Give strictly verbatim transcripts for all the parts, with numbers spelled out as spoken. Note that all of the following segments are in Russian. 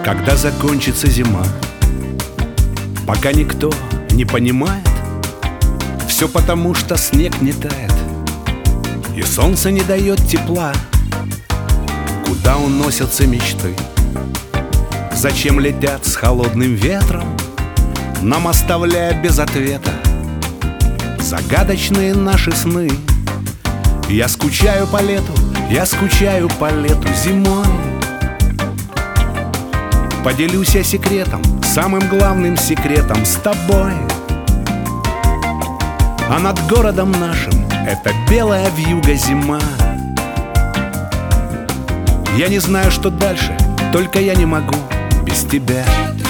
Когда закончится зима, пока никто не понимает, все потому, что снег не тает, и солнце не дает тепла. Куда уносятся мечты? Зачем летят с холодным ветром, нам оставляя без ответа загадочные наши сны? Я скучаю по лету, я скучаю по лету зимой. Поделюсь я секретом, самым главным секретом с тобой. А над городом нашим это белая вьюга зима. Я не знаю, что дальше, только я не могу без тебя.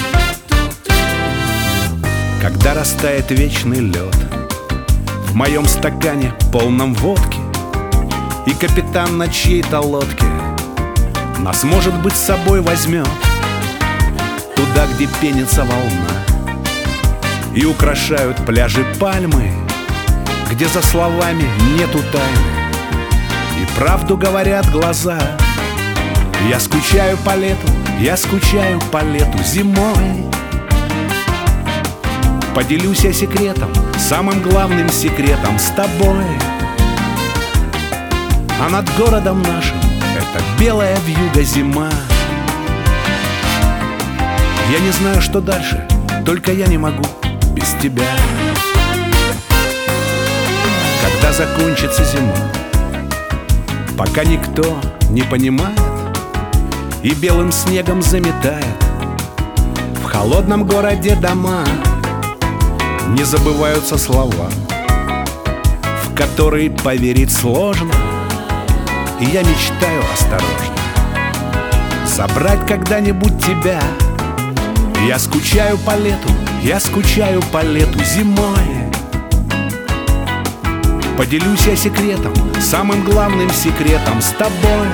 Когда растает вечный лед в моем стакане, полном водки, и капитан на чьей-то лодке нас, может быть, с собой возьмет туда, где пенится волна, и украшают пляжи пальмы, где за словами нету тайны, и правду говорят глаза. Я скучаю по лету, я скучаю по лету зимой. Поделюсь я секретом, самым главным секретом с тобой. А над городом нашим это белая вьюга зима. Я не знаю, что дальше, только я не могу без тебя. Когда закончится зима, пока никто не понимает и белым снегом заметает в холодном городе дома, не забываются слова, в которые поверить сложно. И я мечтаю осторожно забрать когда-нибудь тебя. Я скучаю по лету, я скучаю по лету зимой. Поделюсь я секретом, самым главным секретом с тобой.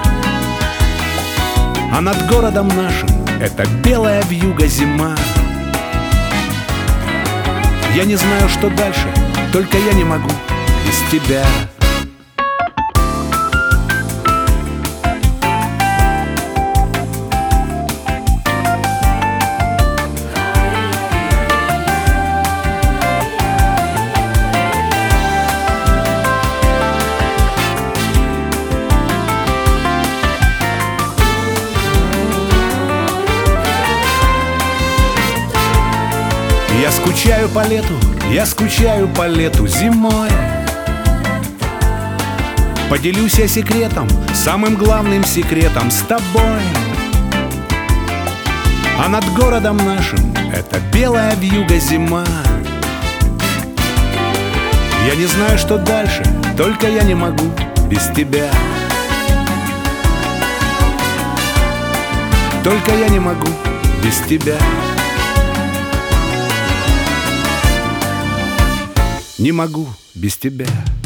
А над городом нашим это белая вьюга зима. Я не знаю, что дальше, только я не могу без тебя. Я скучаю по лету, я скучаю по лету зимой. Поделюсь я секретом, самым главным секретом с тобой. А над городом нашим это белая вьюга зима. Я не знаю, что дальше, только я не могу без тебя. Только я не могу без тебя. Не могу без тебя.